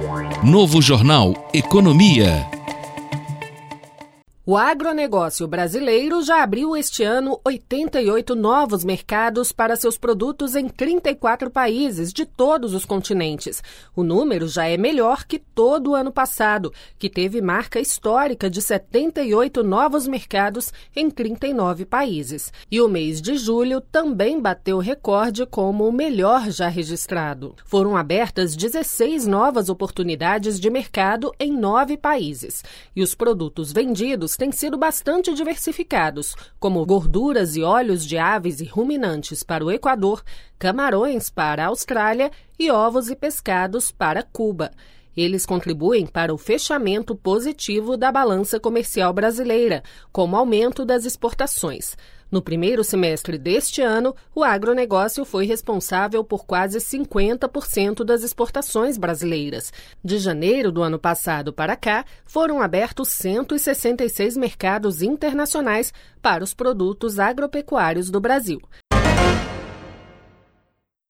Novo Jornal Economia. O agronegócio brasileiro já abriu este ano 88 novos mercados para seus produtos em 34 países de todos os continentes. O número já é melhor que todo o ano passado, que teve marca histórica de 78 novos mercados em 39 países. E o mês de julho também bateu recorde como o melhor já registrado. Foram abertas 16 novas oportunidades de mercado em 9 países. E os produtos vendidos têm sido bastante diversificados, como gorduras e óleos de aves e ruminantes para o Equador, camarões para a Austrália e ovos e pescados para Cuba. Eles contribuem para o fechamento positivo da balança comercial brasileira, como aumento das exportações. No primeiro semestre deste ano, o agronegócio foi responsável por quase 50% das exportações brasileiras. De janeiro do ano passado para cá, foram abertos 166 mercados internacionais para os produtos agropecuários do Brasil.